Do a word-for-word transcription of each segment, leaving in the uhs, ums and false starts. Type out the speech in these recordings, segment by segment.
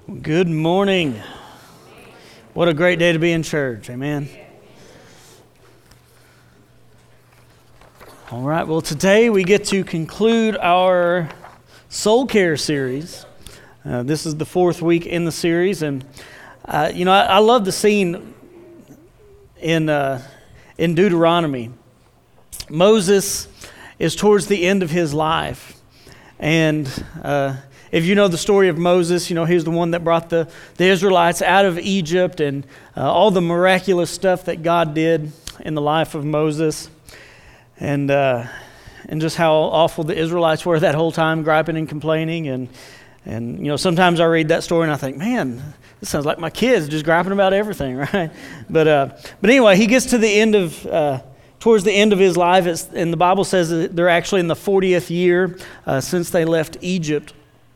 Good morning. What a great day to be in church. Amen. All right. Well, today we get to conclude our soul care series. Uh, this is the fourth week in the series, and uh, you know I, I love the scene in uh, in Deuteronomy. Moses is towards the end of his life, and uh, if you know the story of Moses, you know he's the one that brought the, the Israelites out of Egypt and uh, all the miraculous stuff that God did in the life of Moses, and uh, and just how awful the Israelites were that whole time, griping and complaining. And and you know sometimes I read that story and I think, man, this sounds like my kids just griping about everything, right? But uh, but anyway, he gets to the end of uh, towards the end of his life, it's, and the Bible says that they're actually in the fortieth year uh, since they left Egypt.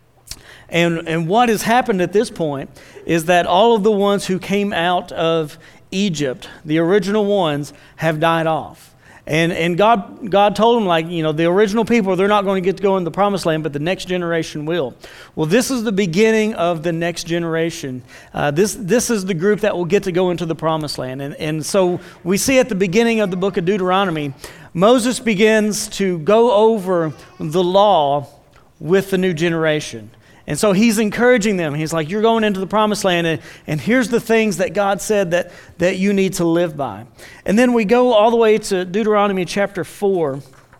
And and what has happened at this point is that all of the ones who came out of Egypt, the original ones, have died off. And and God God told them, like, you know, the original people, they're not going to get to go in the promised land, but the next generation will. Well, this is the beginning of the next generation. Uh, this this is the group that will get to go into the promised land. And, and so we see at the beginning of the book of Deuteronomy, Moses begins to go over the law with the new generation. And so he's encouraging them. He's like, you're going into the promised land, and, and here's the things that God said that, that you need to live by. And then we go all the way to Deuteronomy chapter four,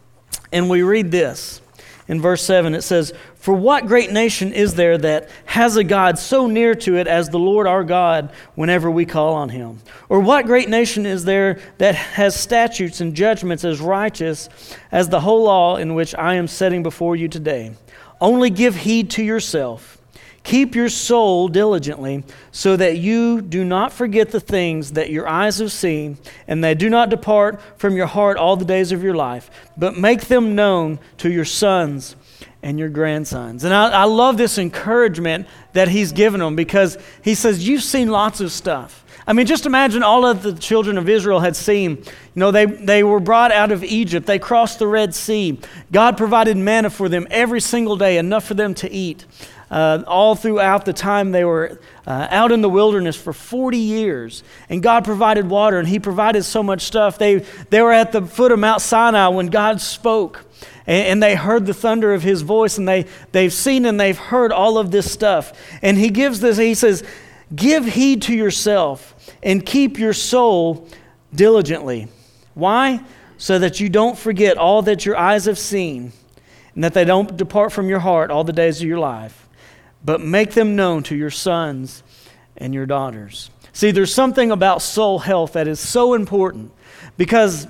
and we read this. In verse seven, it says, "For what great nation is there that has a God so near to it as the Lord our God whenever we call on him? Or what great nation is there that has statutes and judgments as righteous as the whole law in which I am setting before you today? Only give heed to yourself. Keep your soul diligently, so that you do not forget the things that your eyes have seen, and they do not depart from your heart all the days of your life, but make them known to your sons and your grandsons." And I, I love this encouragement that he's given them, because he says, you've seen lots of stuff. I mean, just imagine all of the children of Israel had seen. You know, they, they were brought out of Egypt. They crossed the Red Sea. God provided manna for them every single day, enough for them to eat. Uh, all throughout the time they were uh, out in the wilderness for forty years. And God provided water, and he provided so much stuff. They, they were at the foot of Mount Sinai when God spoke. And, and they heard the thunder of his voice, and they, they've seen and they've heard all of this stuff. And he gives this, he says, give heed to yourself and keep your soul diligently. Why? So that you don't forget all that your eyes have seen, and that they don't depart from your heart all the days of your life, but make them known to your sons and your daughters. See, there's something about soul health that is so important, because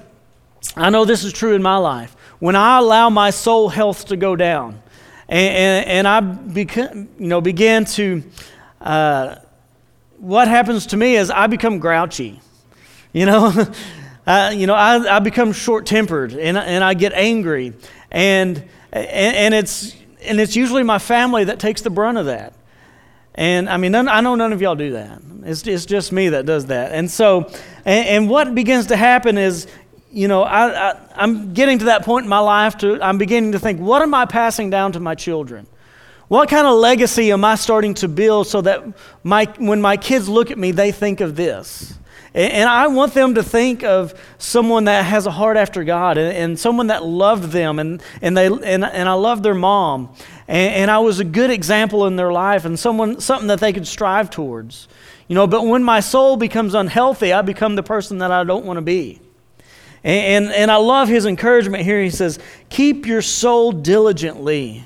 I know this is true in my life. When I allow my soul health to go down, and, and, and I beca- you know, began to... Uh, what happens to me is I become grouchy, you know, uh, you know, I, I become short-tempered, and and I get angry, and, and and it's and it's usually my family that takes the brunt of that. And I mean, none, I know none of y'all do that. It's it's just me that does that. And so, and, and what begins to happen is, you know, I, I I'm getting to that point in my life to I'm beginning to think, what am I passing down to my children? What kind of legacy am I starting to build so that my when my kids look at me, they think of this? And, and I want them to think of someone that has a heart after God, and, and someone that loved them, and and they and, and I loved their mom, and, and I was a good example in their life, and someone something that they could strive towards. You know, but when my soul becomes unhealthy, I become the person that I don't want to be. And, and and I love his encouragement here. He says, keep your soul diligently.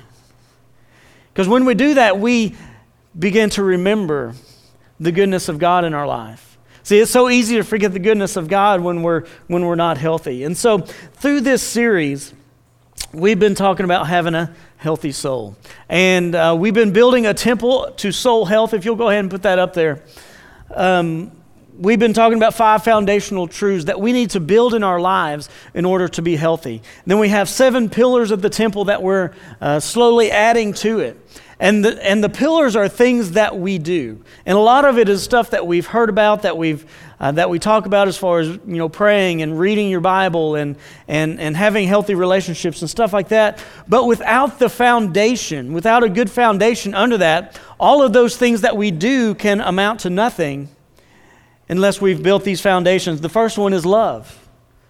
Because when we do that, we begin to remember the goodness of God in our life. See, it's so easy to forget the goodness of God when we're when we're not healthy. And so through this series, we've been talking about having a healthy soul. And uh, we've been building a temple to soul health. If you'll go ahead and put that up there. Um, We've been talking about five foundational truths that we need to build in our lives in order to be healthy. Then we have seven pillars of the temple that we're uh, slowly adding to it. And the, and the pillars are things that we do. And a lot of it is stuff that we've heard about, that we've uh, that we talk about as far as, you know, praying and reading your Bible and, and, and having healthy relationships and stuff like that. But without the foundation, without a good foundation under that, all of those things that we do can amount to nothing unless we've built these foundations. The first one is love.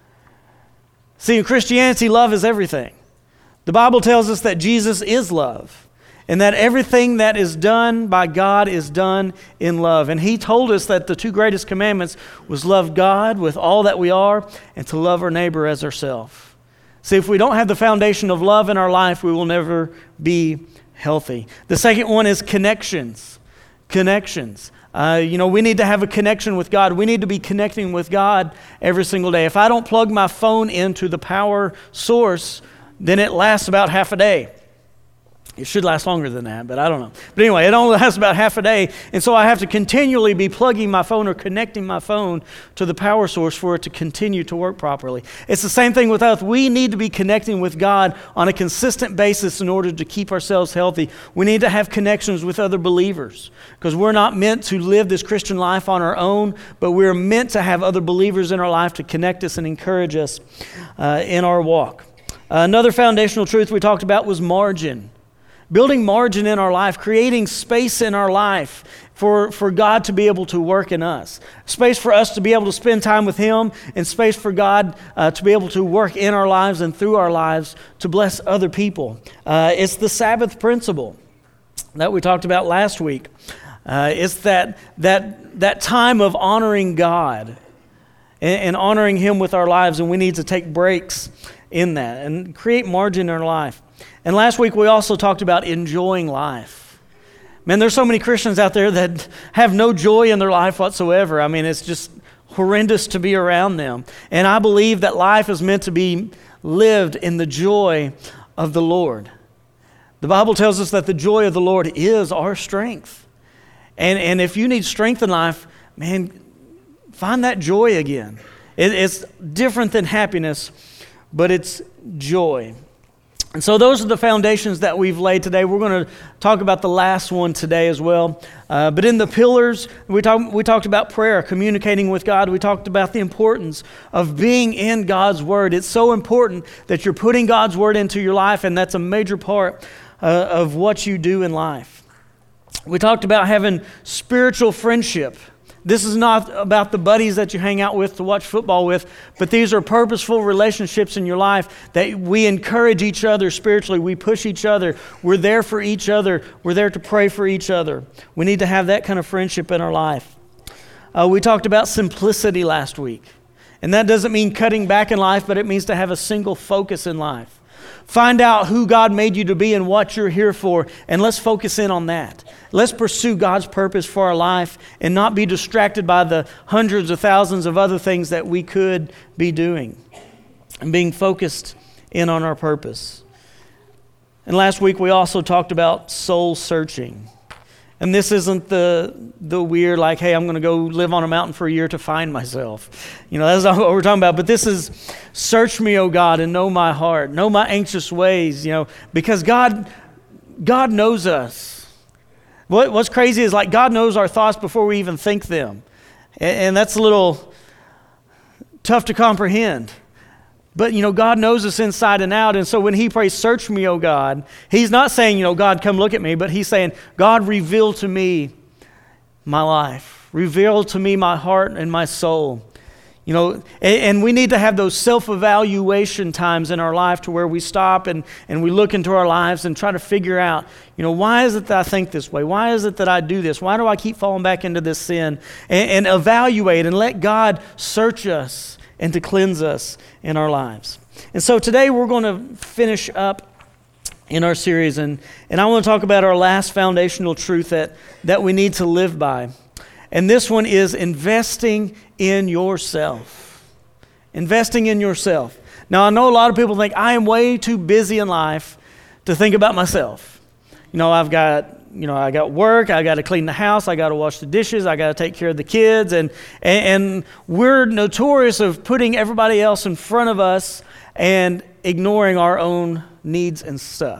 See, in Christianity, love is everything. The Bible tells us that Jesus is love. And that everything that is done by God is done in love. And He told us that the two greatest commandments was love God with all that we are and to love our neighbor as ourselves. See, if we don't have the foundation of love in our life, we will never be healthy. The second one is connections. Connections. Uh, you know, we need to have a connection with God. We need to be connecting with God every single day. If I don't plug my phone into the power source, then it lasts about half a day. It should last longer than that, but I don't know. But anyway, it only lasts about half a day, and so I have to continually be plugging my phone or connecting my phone to the power source for it to continue to work properly. It's the same thing with us. We need to be connecting with God on a consistent basis in order to keep ourselves healthy. We need to have connections with other believers because we're not meant to live this Christian life on our own, but we're meant to have other believers in our life to connect us and encourage us uh, in our walk. Uh, another foundational truth we talked about was margin. Building margin in our life, creating space in our life for, for God to be able to work in us. Space for us to be able to spend time with Him, and space for God uh, to be able to work in our lives and through our lives to bless other people. Uh, it's the Sabbath principle that we talked about last week. Uh, it's that, that, that time of honoring God and, and honoring Him with our lives, and we need to take breaks in that and create margin in our life. And last week we also talked about enjoying life. Man, there's so many Christians out there that have no joy in their life whatsoever. I mean, it's just horrendous to be around them. And I believe that life is meant to be lived in the joy of the Lord. The Bible tells us that the joy of the Lord is our strength. And, and if you need strength in life, man, find that joy again. It, it's different than happiness, but it's joy. And so those are the foundations that we've laid today. We're going to talk about the last one today as well. Uh, but in the pillars, we, talk, we talked about prayer, communicating with God. We talked about the importance of being in God's Word. It's so important that you're putting God's Word into your life, and that's a major part uh, of what you do in life. We talked about having spiritual friendship. This is not about the buddies that you hang out with to watch football with, but these are purposeful relationships in your life that we encourage each other spiritually. We push each other. We're there for each other. We're there to pray for each other. We need to have that kind of friendship in our life. Uh, we talked about simplicity last week. And that doesn't mean cutting back in life, but it means to have a single focus in life. Find out who God made you to be and what you're here for, and let's focus in on that. Let's pursue God's purpose for our life and not be distracted by the hundreds of thousands of other things that we could be doing, and being focused in on our purpose. And last week we also talked about soul searching. And this isn't the the weird, like, hey, I'm going to go live on a mountain for a year to find myself. You know, that's not what we're talking about. But this is, search me, O God, and know my heart. Know my anxious ways, you know, because God, God knows us. What, what's crazy is, like, God knows our thoughts before we even think them. And, and that's a little tough to comprehend. But, you know, God knows us inside and out. And so when he prays, search me, O God, he's not saying, you know, God, come look at me. But he's saying, God, reveal to me my life. Reveal to me my heart and my soul. You know, and, and we need to have those self-evaluation times in our life to where we stop and, and we look into our lives and try to figure out, you know, why is it that I think this way? Why is it that I do this? Why do I keep falling back into this sin? And, and evaluate and let God search us and to cleanse us in our lives. And so today we're going to finish up in our series, and, and I want to talk about our last foundational truth that, that we need to live by. And this one is investing in yourself. Investing in yourself. Now, I know a lot of people think I am way too busy in life to think about myself. You know, I've got You know, I got work, I got to clean the house, I got to wash the dishes, I got to take care of the kids, and, and and we're notorious of putting everybody else in front of us and ignoring our own needs and stuff.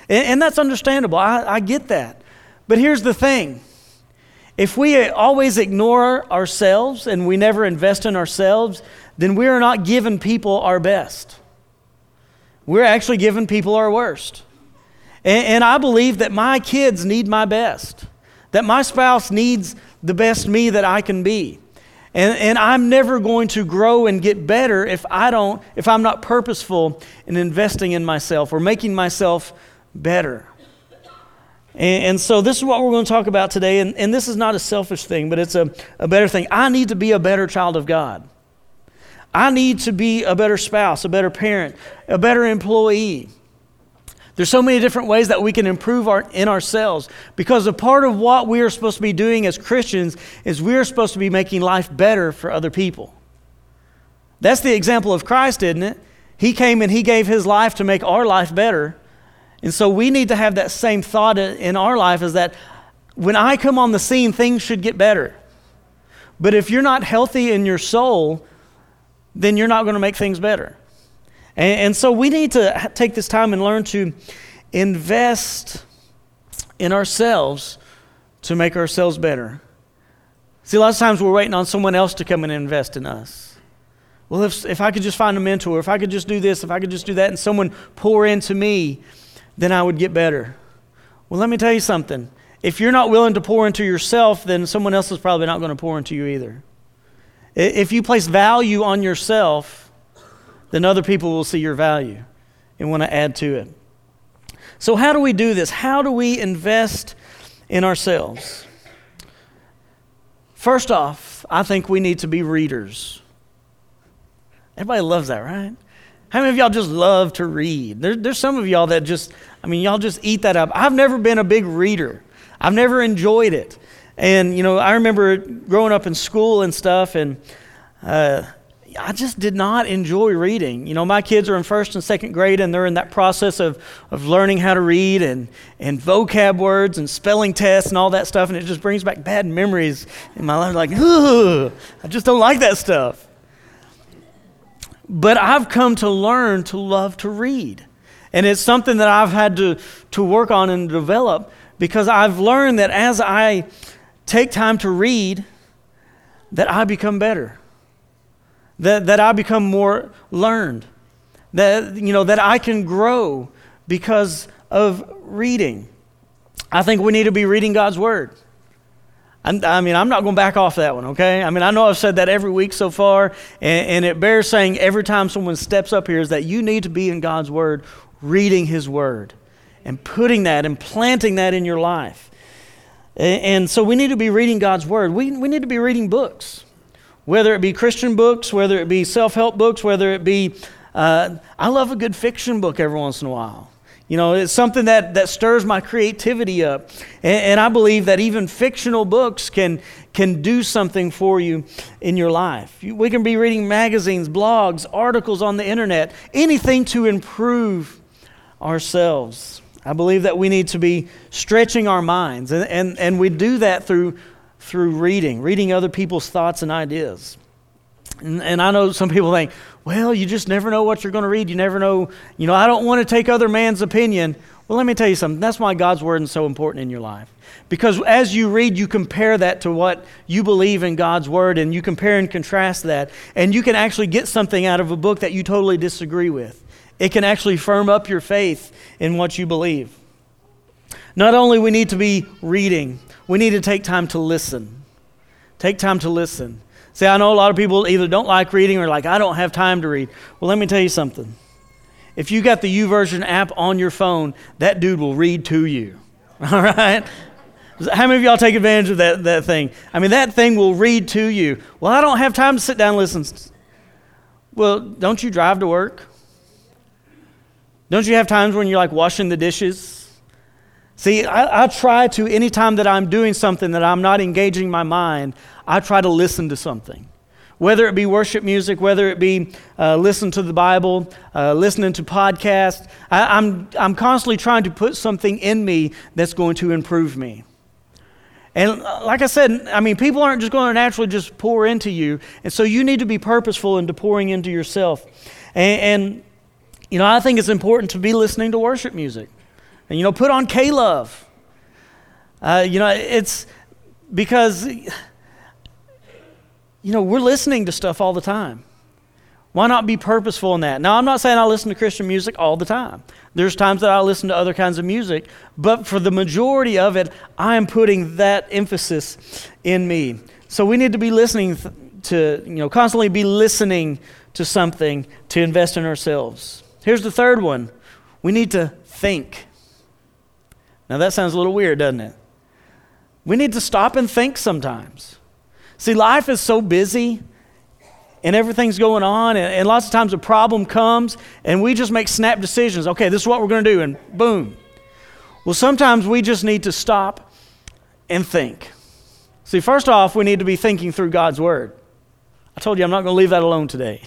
And, and that's understandable. I, I get that. But here's the thing. If we always ignore ourselves and we never invest in ourselves, then we are not giving people our best. We're actually giving people our worst. And, and I believe that my kids need my best, that my spouse needs the best me that I can be. And, and I'm never going to grow and get better if I don't, if I'm not purposeful in investing in myself or making myself better. And, and so this is what we're going to talk about today. And, and this is not a selfish thing, but it's a, a better thing. I need to be a better child of God. I need to be a better spouse, a better parent, a better employee. There's so many different ways that we can improve our, in ourselves, because a part of what we are supposed to be doing as Christians is we are supposed to be making life better for other people. That's the example of Christ, isn't it? He came and he gave his life to make our life better. And so we need to have that same thought in our life, is that when I come on the scene, things should get better. But if you're not healthy in your soul, then you're not going to make things better. And, and so we need to take this time and learn to invest in ourselves to make ourselves better. See, a lot of times we're waiting on someone else to come and invest in us. Well, if, if I could just find a mentor, if I could just do this, if I could just do that, and someone pour into me, then I would get better. Well, let me tell you something. If you're not willing to pour into yourself, then someone else is probably not going to pour into you either. If you place value on yourself, then other people will see your value and want to add to it. So how do we do this? How do we invest in ourselves? First off, I think we need to be readers. Everybody loves that, right? How many of y'all just love to read? There, there's some of y'all that just, I mean, y'all just eat that up. I've never been a big reader. I've never enjoyed it. And, you know, I remember growing up in school and stuff, and uh, I just did not enjoy reading. You know, my kids are in first and second grade, and they're in that process of, of learning how to read and, and vocab words and spelling tests and all that stuff, and it just brings back bad memories in my life. Like, ugh, I just don't like that stuff. But I've come to learn to love to read. And it's something that I've had to, to work on and develop, because I've learned that as I take time to read, that I become better, that that I become more learned, that you know that I can grow because of reading. I think we need to be reading God's Word. I'm, I mean, I'm not going to back off that one, okay? I mean, I know I've said that every week so far, and, and it bears saying every time someone steps up here, is that you need to be in God's Word, reading His Word, and putting that and planting that in your life. And so we need to be reading God's Word. We we need to be reading books, whether it be Christian books, whether it be self-help books, whether it be, uh, I love a good fiction book every once in a while. You know, it's something that, that stirs my creativity up. And, and I believe that even fictional books can, can do something for you in your life. We can be reading magazines, blogs, articles on the internet, anything to improve ourselves. I believe that we need to be stretching our minds, and, and, and we do that through through reading, reading other people's thoughts and ideas. And, and I know some people think, well, you just never know what you're going to read. You never know, you know, I don't want to take other man's opinion. Well, let me tell you something. That's why God's Word is so important in your life. Because as you read, you compare that to what you believe in God's Word, and you compare and contrast that, and you can actually get something out of a book that you totally disagree with. It can actually firm up your faith in what you believe. Not only we need to be reading, we need to take time to listen. Take time to listen. See, I know a lot of people either don't like reading or like, I don't have time to read. Well, let me tell you something. If you got the YouVersion app on your phone, that dude will read to you. All right? How many of y'all take advantage of that, that thing? I mean, that thing will read to you. Well, I don't have time to sit down and listen. Well, don't you drive to work? Don't you have times when you're like washing the dishes? See, I, I try to, anytime that I'm doing something that I'm not engaging my mind, I try to listen to something. Whether it be worship music, whether it be uh, listen to the Bible, uh, listening to podcasts, I, I'm, I'm constantly trying to put something in me that's going to improve me. And like I said, I mean, people aren't just going to naturally just pour into you. And so you need to be purposeful into pouring into yourself. And, and you know, I think it's important to be listening to worship music. And, you know, put on K-Love. Uh, you know, it's because, you know, we're listening to stuff all the time. Why not be purposeful in that? Now, I'm not saying I listen to Christian music all the time. There's times that I listen to other kinds of music, but for the majority of it, I am putting that emphasis in me. So we need to be listening to, you know, constantly be listening to something to invest in ourselves. Here's the third one. We need to think. Now, that sounds a little weird, doesn't it? We need to stop and think sometimes. See, life is so busy, and everything's going on, and, and lots of times a problem comes, and we just make snap decisions. Okay, this is what we're going to do, and boom. Well, sometimes we just need to stop and think. See, first off, we need to be thinking through God's Word. I told you I'm not going to leave that alone today.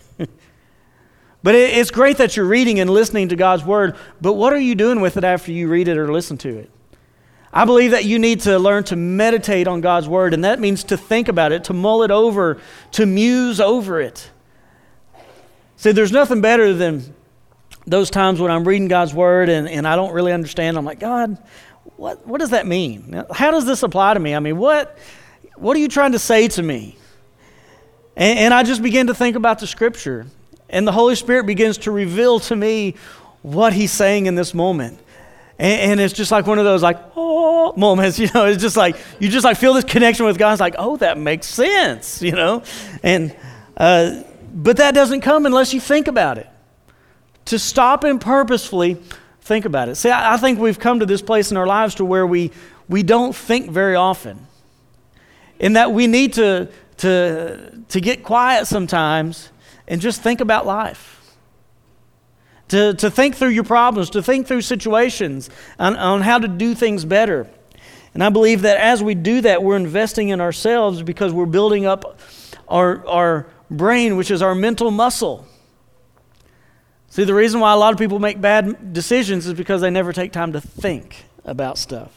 But it, it's great that you're reading and listening to God's Word, but what are you doing with it after you read it or listen to it? I believe that you need to learn to meditate on God's Word, and that means to think about it, to mull it over, to muse over it. See, there's nothing better than those times when I'm reading God's Word and, and I don't really understand. I'm like, God, what what does that mean? How does this apply to me? I mean, what what are you trying to say to me? And, and I just begin to think about the Scripture, and the Holy Spirit begins to reveal to me what He's saying in this moment. And, and it's just like one of those like, oh, moments, you know, it's just like, you just like feel this connection with God. It's like, oh, that makes sense, you know. And, uh, but that doesn't come unless you think about it. To stop and purposefully think about it. See, I, I think we've come to this place in our lives to where we, we don't think very often. In that we need to, to, to get quiet sometimes and just think about life. To, to think through your problems, to think through situations on, on how to do things better. And I believe that as we do that, we're investing in ourselves because we're building up our, our brain, which is our mental muscle. See, the reason why a lot of people make bad decisions is because they never take time to think about stuff.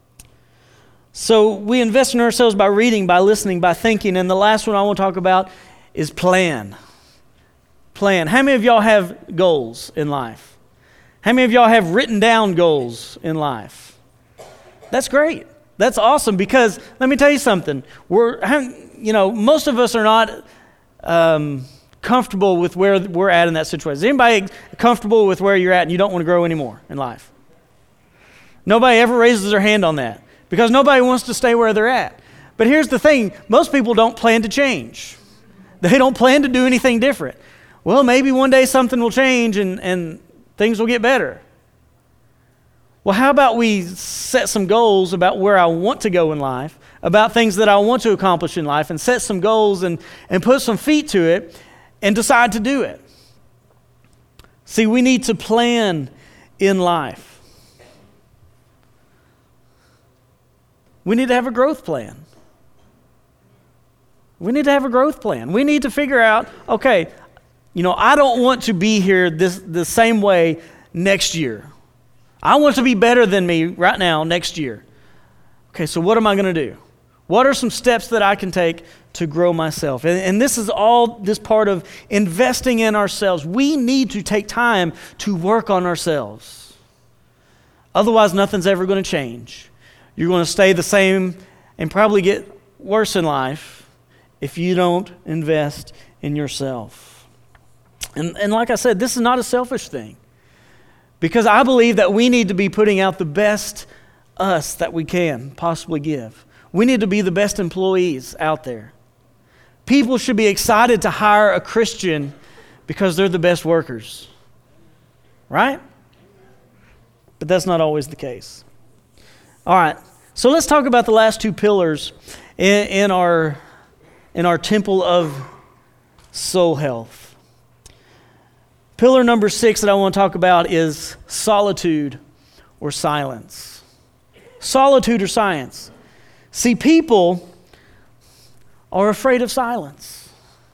So we invest in ourselves by reading, by listening, by thinking. And the last one I want to talk about is plan. Plan. How many of y'all have goals in life? How many of y'all have written down goals in life? That's great. That's awesome because let me tell you something. We're, you know, most of us are not um, comfortable with where we're at in that situation. Is anybody comfortable with where you're at and you don't want to grow anymore in life? Nobody ever raises their hand on that because nobody wants to stay where they're at. But here's the thing. Most people don't plan to change. They don't plan to do anything different. Well, maybe one day something will change and, and things will get better. Well, how about we set some goals about where I want to go in life, about things that I want to accomplish in life, and set some goals and, and put some feet to it and decide to do it. See, we need to plan in life. We need to have a growth plan. We need to have a growth plan. We need to figure out, okay, you know, I don't want to be here this the same way next year. I want to be better than me right now next year. Okay, so what am I going to do? What are some steps that I can take to grow myself? And, and this is all this part of investing in ourselves. We need to take time to work on ourselves. Otherwise, nothing's ever going to change. You're going to stay the same and probably get worse in life if you don't invest in yourself. And, and like I said, this is not a selfish thing. Because I believe that we need to be putting out the best us that we can possibly give. We need to be the best employees out there. People should be excited to hire a Christian because they're the best workers. Right? But that's not always the case. All right. So let's talk about the last two pillars in, in our in our temple of soul health. Pillar number six that I want to talk about is solitude or silence. Solitude or silence. See, people are afraid of silence.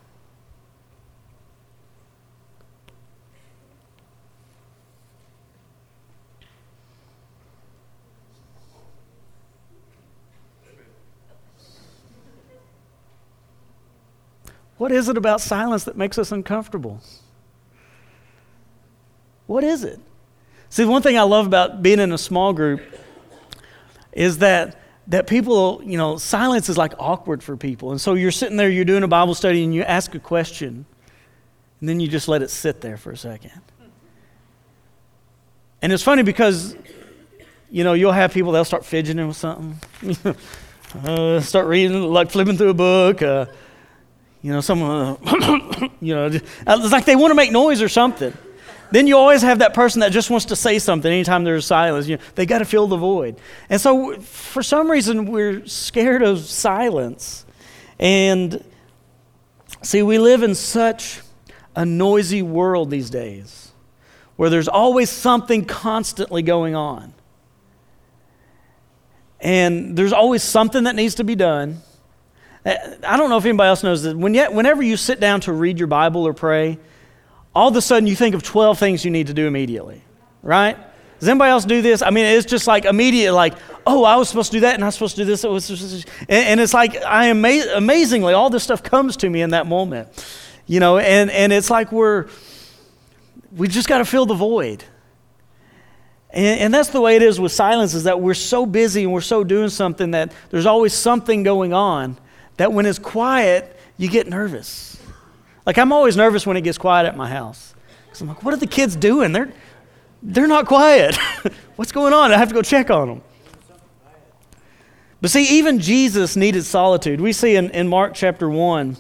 What is it about silence that makes us uncomfortable? What is it? See, the one thing I love about being in a small group is that that people, you know, silence is like awkward for people. And so you're sitting there, you're doing a Bible study, and you ask a question, and then you just let it sit there for a second. And it's funny because, you know, you'll have people, they'll start fidgeting with something. uh, start reading, like flipping through a book. Uh, you know, someone, uh, you know, it's like they want to make noise or something. Then you always have that person that just wants to say something anytime there's silence. You know, they got to fill the void. And so for some reason, we're scared of silence. And see, we live in such a noisy world these days where there's always something constantly going on. And there's always something that needs to be done. I don't know if anybody else knows that when yet, whenever you sit down to read your Bible or pray, all of a sudden you think of twelve things you need to do immediately, right? Does anybody else do this? I mean, it's just like immediate, like, oh, I was supposed to do that and I was supposed to do this. It was, and, and it's like, I am ama- amazingly, all this stuff comes to me in that moment, you know, and, and it's like we're, we just got to fill the void. And, and that's the way it is with silence, is that we're so busy and we're so doing something that there's always something going on that when it's quiet, you get nervous. Like, I'm always nervous when it gets quiet at my house. Because I'm like, what are the kids doing? They're they're not quiet. What's going on? I have to go check on them. But see, even Jesus needed solitude. We see in, in Mark chapter one,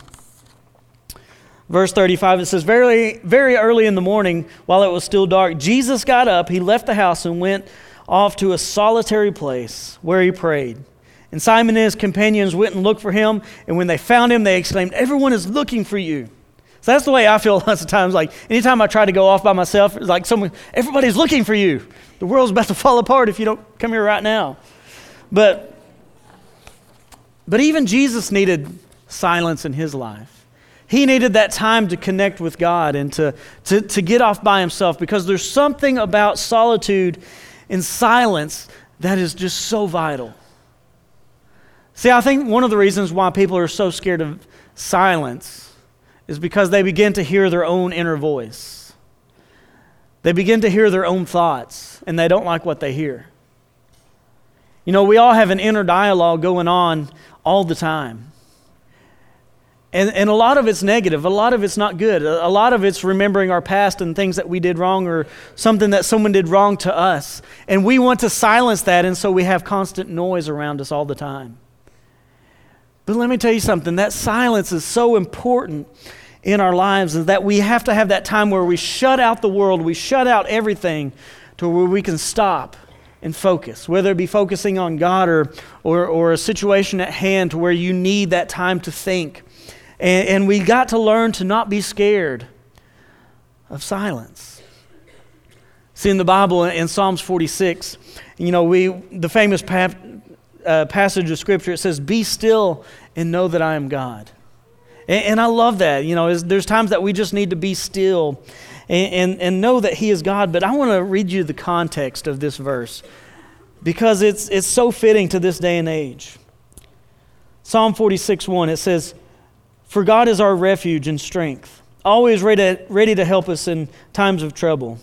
verse thirty-five, it says, very, very early in the morning, while it was still dark, Jesus got up, he left the house and went off to a solitary place where he prayed. And Simon and his companions went and looked for him, and when they found him, they exclaimed, "Everyone is looking for you." So that's the way I feel lots of times. Like, anytime I try to go off by myself, it's like someone, everybody's looking for you. The world's about to fall apart if you don't come here right now. But, but even Jesus needed silence in his life. He needed that time to connect with God and to, to, to get off by himself, because there's something about solitude and silence that is just so vital. See, I think one of the reasons why people are so scared of silence is because they begin to hear their own inner voice. They begin to hear their own thoughts, and they don't like what they hear. You know, we all have an inner dialogue going on all the time. And, and a lot of it's negative. A lot of it's not good. A, a lot of it's remembering our past and things that we did wrong, or something that someone did wrong to us. And we want to silence that, and so we have constant noise around us all the time. But let me tell you something, that silence is so important in our lives, is that we have to have that time where we shut out the world, we shut out everything to where we can stop and focus, whether it be focusing on God or or, or a situation at hand to where you need that time to think. And, and we got to learn to not be scared of silence. See, in the Bible, in Psalms forty-six, you know, we the famous pa- uh, passage of Scripture, it says, "Be still and know that I am God." And, and I love that. You know, is, there's times that we just need to be still and, and, and know that He is God. But I want to read you the context of this verse, because it's it's so fitting to this day and age. Psalm forty-six one, it says, "For God is our refuge and strength, always ready to, ready to help us in times of trouble.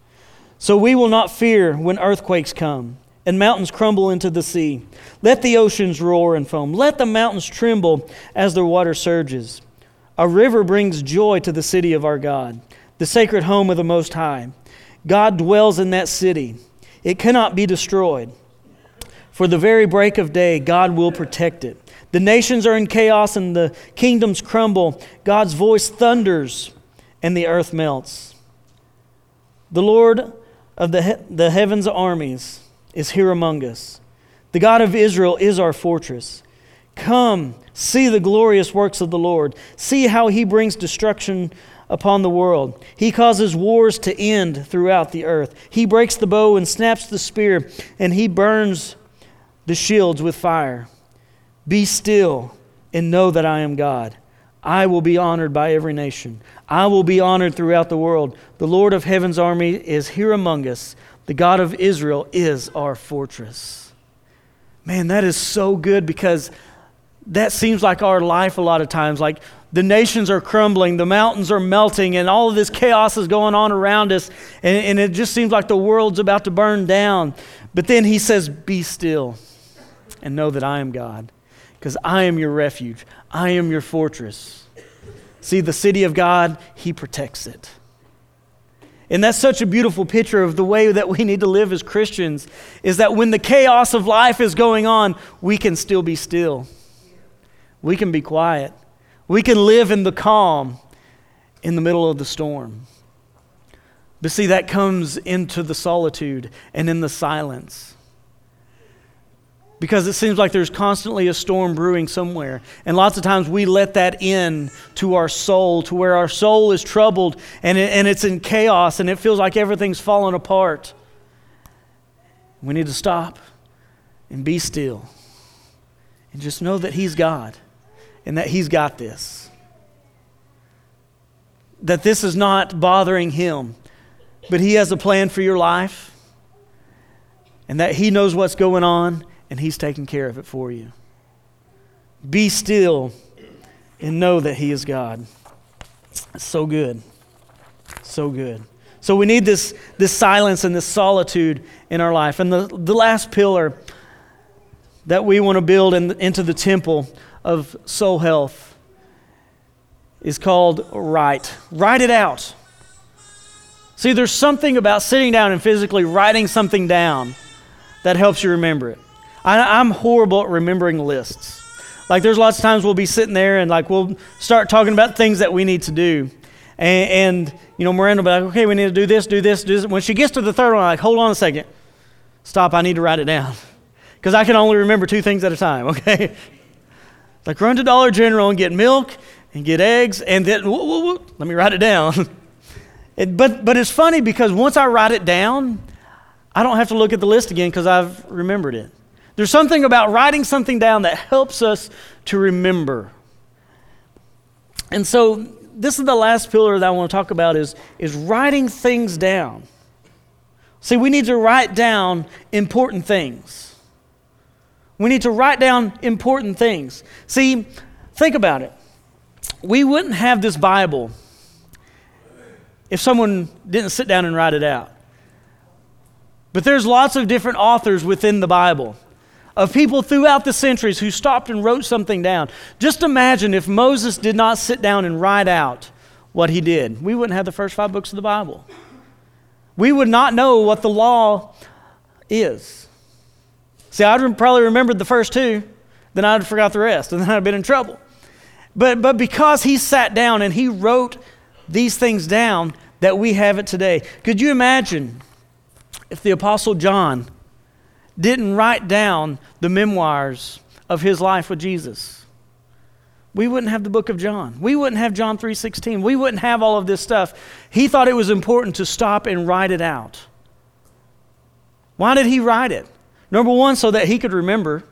So we will not fear when earthquakes come and mountains crumble into the sea. Let the oceans roar and foam. Let the mountains tremble as their water surges. A river brings joy to the city of our God, the sacred home of the Most High. God dwells in that city. It cannot be destroyed. For the very break of day, God will protect it. The nations are in chaos and the kingdoms crumble. God's voice thunders and the earth melts. The Lord of the, he- the heavens' armies is here among us. The God of Israel is our fortress. Come, see the glorious works of the Lord. See how He brings destruction upon the world. He causes wars to end throughout the earth. He breaks the bow and snaps the spear, and He burns the shields with fire. Be still and know that I am God. I will be honored by every nation. I will be honored throughout the world. The Lord of heaven's army is here among us. The God of Israel is our fortress." Man, that is so good, because that seems like our life a lot of times. Like the nations are crumbling, the mountains are melting, and all of this chaos is going on around us, and, and it just seems like the world's about to burn down. But then he says, be still and know that I am God, because I am your refuge. I am your fortress. See, the city of God, he protects it. And that's such a beautiful picture of the way that we need to live as Christians, is that when the chaos of life is going on, we can still be still. We can be quiet. We can live in the calm in the middle of the storm. But see, that comes into the solitude and in the silence. Because it seems like there's constantly a storm brewing somewhere. And lots of times we let that in to our soul, to where our soul is troubled and, it, and it's in chaos and it feels like everything's falling apart. We need to stop and be still and just know that he's God and that he's got this. That this is not bothering him, but he has a plan for your life and that he knows what's going on and he's taking care of it for you. Be still and know that he is God. It's so good. So good. So we need this, this silence and this solitude in our life. And the, the last pillar that we want to build in, into the temple of soul health is called write. Write it out. See, there's something about sitting down and physically writing something down that helps you remember it. I, I'm horrible at remembering lists. Like there's lots of times we'll be sitting there and like we'll start talking about things that we need to do. And, and you know, Miranda will be like, okay, we need to do this, do this, do this. When she gets to the third one, I'm like, hold on a second. Stop, I need to write it down. Because I can only remember two things at a time, okay? Like run to Dollar General and get milk and get eggs and then, whoa, whoa, whoa, let me write it down. it, but, but it's funny because once I write it down, I don't have to look at the list again because I've remembered it. There's something about writing something down that helps us to remember. And so this is the last pillar that I want to talk about is, is writing things down. See, we need to write down important things. We need to write down important things. See, think about it. We wouldn't have this Bible if someone didn't sit down and write it out. But there's lots of different authors within the Bible of people throughout the centuries who stopped and wrote something down. Just imagine if Moses did not sit down and write out what he did. We wouldn't have the first five books of the Bible. We would not know what the law is. See, I'd probably remembered the first two, then I'd forgot the rest, and then I'd have been in trouble. But, but because he sat down and he wrote these things down, that we have it today. Could you imagine if the Apostle John didn't write down the memoirs of his life with Jesus? We wouldn't have the book of John. We wouldn't have John three sixteen. We wouldn't have all of this stuff. He thought it was important to stop and write it out. Why did he write it? Number one, so that he could remember.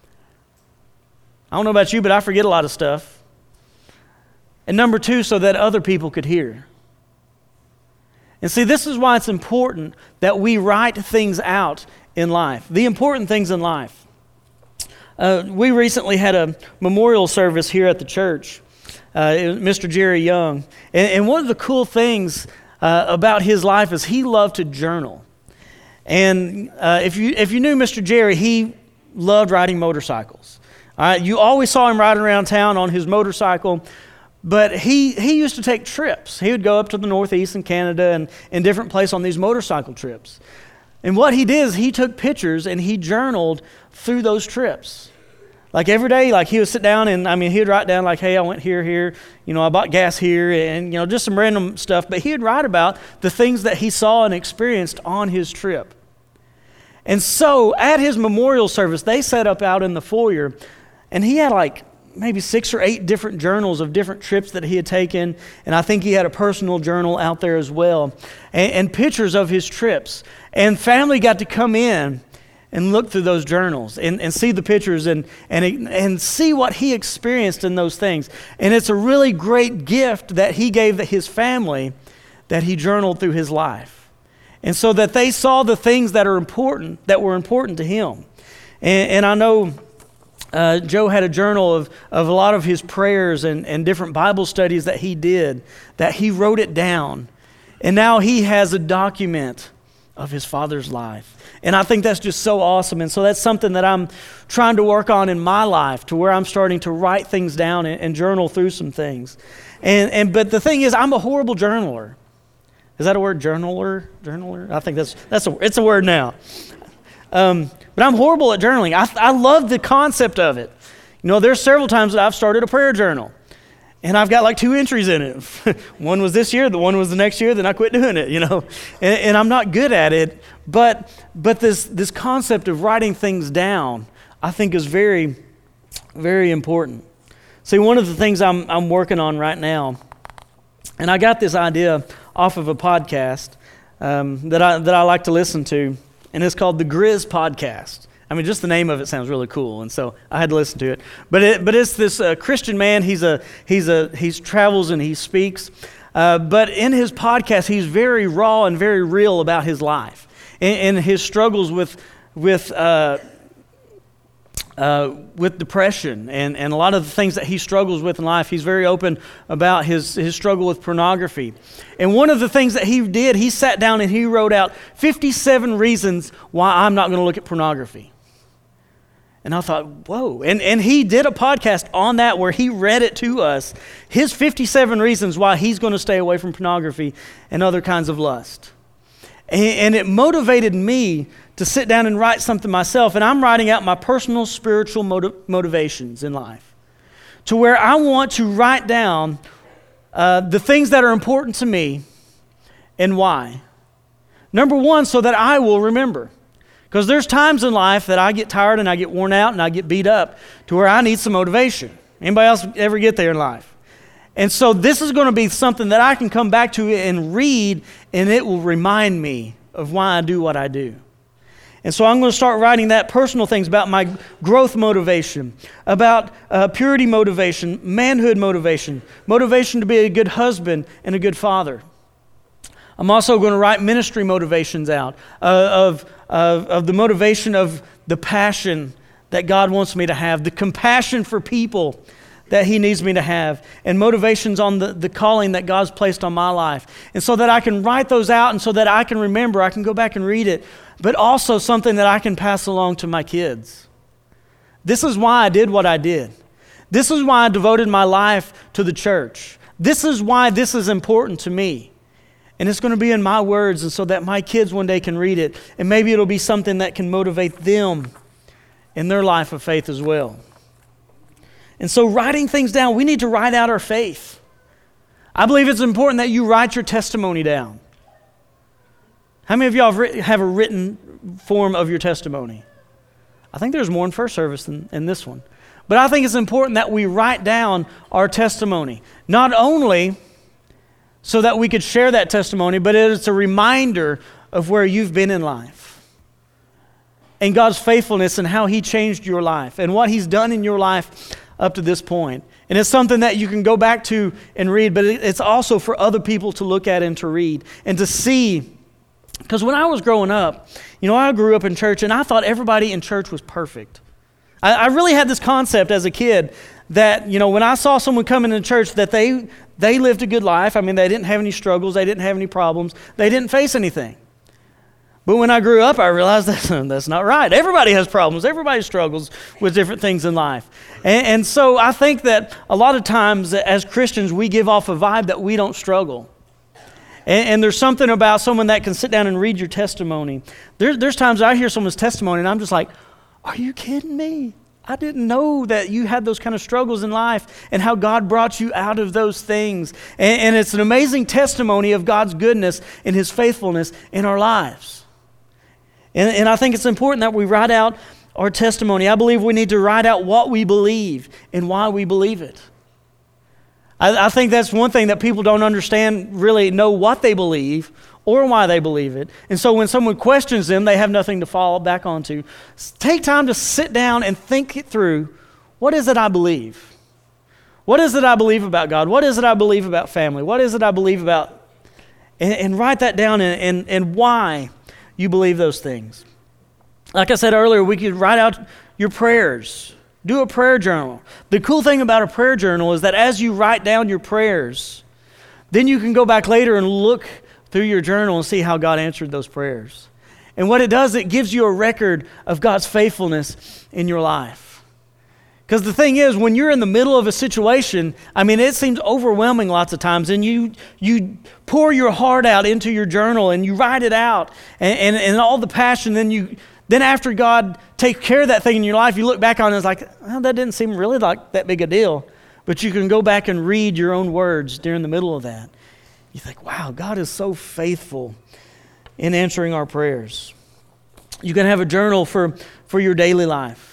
I don't know about you, but I forget a lot of stuff. And number two, so that other people could hear. And see, this is why it's important that we write things out in life, the important things in life. Uh, we recently had a memorial service here at the church, uh, Mister Jerry Young. And, and one of the cool things uh, about his life is he loved to journal. And uh, if you if you knew Mister Jerry, he loved riding motorcycles. All right, you always saw him riding around town on his motorcycle, but he he used to take trips. He would go up to the Northeast in Canada and in different places on these motorcycle trips. And what he did is he took pictures and he journaled through those trips. Like every day, like he would sit down and, I mean, he would write down like, hey, I went here, here, you know, I bought gas here, and, you know, just some random stuff. But he would write about the things that he saw and experienced on his trip. And so at his memorial service, they set up out in the foyer, and he had like maybe six or eight different journals of different trips that he had taken. And I think he had a personal journal out there as well, and, and pictures of his trips. And family got to come in and look through those journals and, and see the pictures and, and, and see what he experienced in those things. And it's a really great gift that he gave his family, that he journaled through his life. And so that they saw the things that are important, that were important to him. And, and I know uh, Joe had a journal of, of a lot of his prayers and, and different Bible studies that he did, that he wrote it down. And now he has a document of his father's life. And I think that's just so awesome. And so that's something that I'm trying to work on in my life, to where I'm starting to write things down and, and journal through some things. And and but the thing is, I'm a horrible journaler. Is that a word, journaler? Journaler? I think that's that's a it's a word now. Um, but I'm horrible at journaling. I I love the concept of it. You know, there's several times that I've started a prayer journal, and I've got like two entries in it. One was this year, the one was the next year, then I quit doing it, you know. And, and I'm not good at it, but but this this concept of writing things down, I think is very, very important. See, one of the things I'm I'm working on right now, and I got this idea off of a podcast um, that I that I like to listen to, and it's called the Grizz Podcast. I mean, just the name of it sounds really cool, and so I had to listen to it. But it, but it's this uh, Christian man. He's a he's a he travels and he speaks. Uh, but in his podcast, he's very raw and very real about his life and, and his struggles with with uh, uh, with depression and, and a lot of the things that he struggles with in life. He's very open about his his struggle with pornography. And one of the things that he did, he sat down and he wrote out fifty-seven reasons why I'm not going to look at pornography. And I thought, whoa. And and he did a podcast on that where he read it to us, his fifty-seven reasons why he's going to stay away from pornography and other kinds of lust. And, and it motivated me to sit down and write something myself. And I'm writing out my personal spiritual motiv- motivations in life, to where I want to write down uh, the things that are important to me and why. Number one, so that I will remember. Because there's times in life that I get tired and I get worn out and I get beat up to where I need some motivation. Anybody else ever get there in life? And so this is going to be something that I can come back to and read, and it will remind me of why I do what I do. And so I'm going to start writing that personal things about my growth motivation, about uh, purity motivation, manhood motivation, motivation to be a good husband and a good father. I'm also going to write ministry motivations out uh, of, of, of the motivation of the passion that God wants me to have, the compassion for people that He needs me to have, and motivations on the, the calling that God's placed on my life. And so that I can write those out and so that I can remember, I can go back and read it, but also something that I can pass along to my kids. This is why I did what I did. This is why I devoted my life to the church. This is why this is important to me. And it's going to be in my words, and so that my kids one day can read it, and maybe it'll be something that can motivate them in their life of faith as well. And so writing things down, we need to write out our faith. I believe it's important that you write your testimony down. How many of y'all have, written, have a written form of your testimony? I think there's more in first service than in this one. But I think it's important that we write down our testimony. Not only so that we could share that testimony, but it's a reminder of where you've been in life and God's faithfulness and how He changed your life and what He's done in your life up to this point. And it's something that you can go back to and read, but it's also for other people to look at and to read and to see. Because when I was growing up, you know, I grew up in church and I thought everybody in church was perfect. I, I really had this concept as a kid that, you know, when I saw someone coming into church, that they they lived a good life. I mean, they didn't have any struggles. They didn't have any problems. They didn't face anything. But when I grew up, I realized that's, that's not right. Everybody has problems. Everybody struggles with different things in life. And, and so I think that a lot of times as Christians, we give off a vibe that we don't struggle. And, and there's something about someone that can sit down and read your testimony. There, there's times I hear someone's testimony and I'm just like, are you kidding me? I didn't know that you had those kind of struggles in life and how God brought you out of those things. And, and it's an amazing testimony of God's goodness and His faithfulness in our lives. And, and I think it's important that we write out our testimony. I believe we need to write out what we believe and why we believe it. I, I think that's one thing that people don't understand, really know what they believe or why they believe it. And so when someone questions them, they have nothing to fall back onto. Take time to sit down and think it through. What is it I believe? What is it I believe about God? What is it I believe about family? What is it I believe about? And, and write that down and, and, and why you believe those things. Like I said earlier, we could write out your prayers Do a prayer journal. The cool thing about a prayer journal is that as you write down your prayers, then you can go back later and look through your journal and see how God answered those prayers. And what it does, it gives you a record of God's faithfulness in your life. Because the thing is, when you're in the middle of a situation, I mean, it seems overwhelming lots of times, and you you pour your heart out into your journal and you write it out, and, and, and all the passion, then you then after God takes care of that thing in your life, you look back on it and it's like, well, that didn't seem really like that big a deal. But you can go back and read your own words during the middle of that. You think, wow, God is so faithful in answering our prayers. You can have a journal for, for your daily life.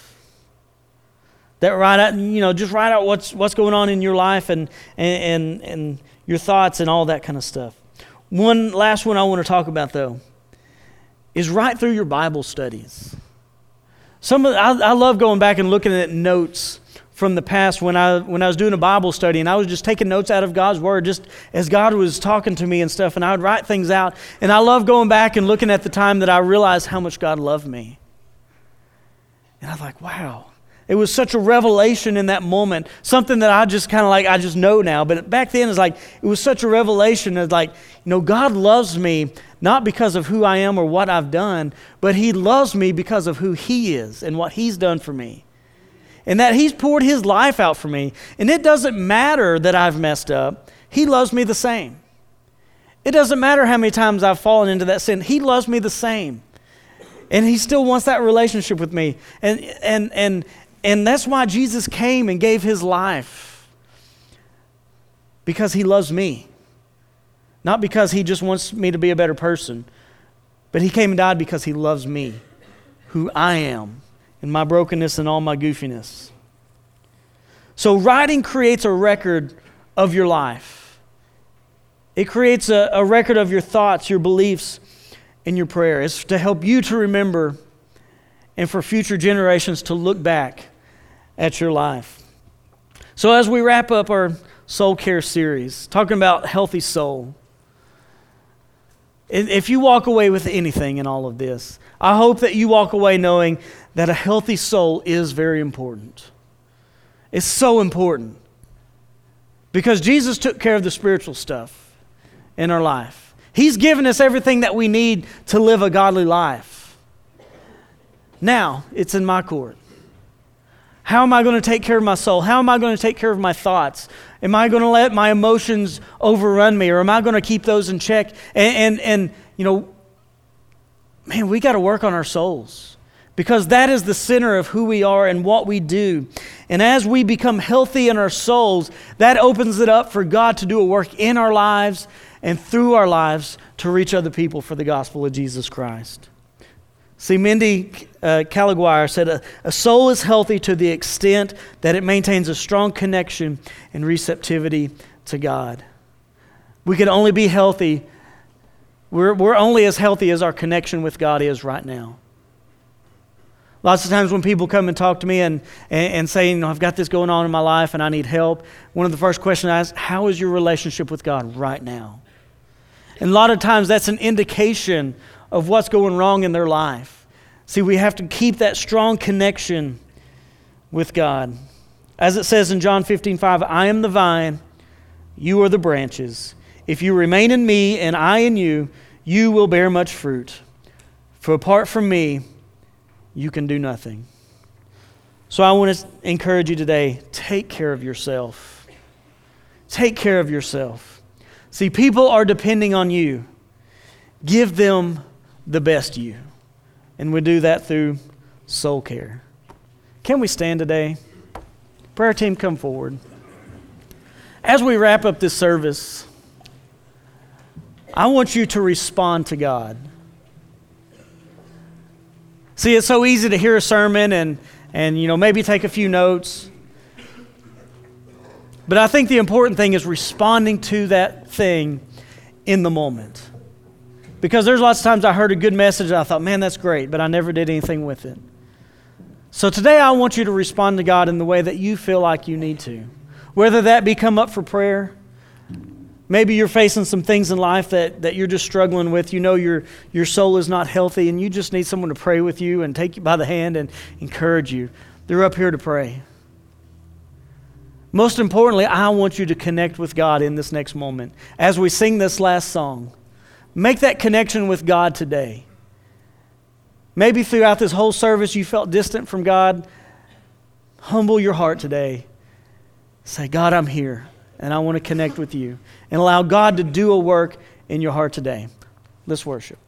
That write out, you know, just write out what's what's going on in your life and and and your thoughts and all that kind of stuff. One last one I want to talk about though is write through your Bible studies. Some of, I, I love going back and looking at notes from the past when I when I was doing a Bible study, and I was just taking notes out of God's Word just as God was talking to me and stuff, and I would write things out. And I love going back and looking at the time that I realized how much God loved me. And I was like, wow. It was such a revelation in that moment, something that I just kind of like, I just know now. But back then, it's like, it was such a revelation of like, you know, God loves me not because of who I am or what I've done, but He loves me because of who He is and what He's done for me. And that He's poured His life out for me. And it doesn't matter that I've messed up. He loves me the same. It doesn't matter how many times I've fallen into that sin. He loves me the same. And He still wants that relationship with me. And, and, and, And that's why Jesus came and gave His life. Because He loves me. Not because He just wants me to be a better person. But He came and died because He loves me. Who I am. And my brokenness and all my goofiness. So writing creates a record of your life. It creates a, a record of your thoughts, your beliefs, and your prayer. It's to help you to remember and for future generations to look back at your life. So as we wrap up our soul care series, talking about healthy soul, if you walk away with anything in all of this, I hope that you walk away knowing that a healthy soul is very important. It's so important. Because Jesus took care of the spiritual stuff in our life. He's given us everything that we need to live a godly life. Now, it's in my court. How am I going to take care of my soul? How am I going to take care of my thoughts? Am I going to let my emotions overrun me, or am I going to keep those in check? And, and, and you know, man, we got to work on our souls, because that is the center of who we are and what we do. And as we become healthy in our souls, that opens it up for God to do a work in our lives and through our lives to reach other people for the gospel of Jesus Christ. See, Mindy uh, Caliguire said, a, a soul is healthy to the extent that it maintains a strong connection and receptivity to God. We can only be healthy, we're, we're only as healthy as our connection with God is right now. Lots of times when people come and talk to me and, and, and say, you know, I've got this going on in my life and I need help, one of the first questions I ask, how is your relationship with God right now? And a lot of times that's an indication of what's going wrong in their life. See, we have to keep that strong connection with God. As it says in John fifteen five, I am the vine, you are the branches. If you remain in me and I in you, you will bear much fruit. For apart from me, you can do nothing. So I want to encourage you today, take care of yourself. Take care of yourself. See, people are depending on you. Give them the best you. And we do that through soul care. Can we stand today? Prayer team, come forward. As we wrap up this service, I want you to respond to God. See, it's so easy to hear a sermon and, and you know, maybe take a few notes. But I think the important thing is responding to that thing in the moment. Because there's lots of times I heard a good message and I thought, man, that's great, but I never did anything with it. So today I want you to respond to God in the way that you feel like you need to. Whether that be come up for prayer. Maybe you're facing some things in life that, that you're just struggling with. You know your, your soul is not healthy and you just need someone to pray with you and take you by the hand and encourage you. They're up here to pray. Most importantly, I want you to connect with God in this next moment. As we sing this last song, make that connection with God today. Maybe throughout this whole service you felt distant from God. Humble your heart today. Say, God, I'm here, and I want to connect with you. And allow God to do a work in your heart today. Let's worship.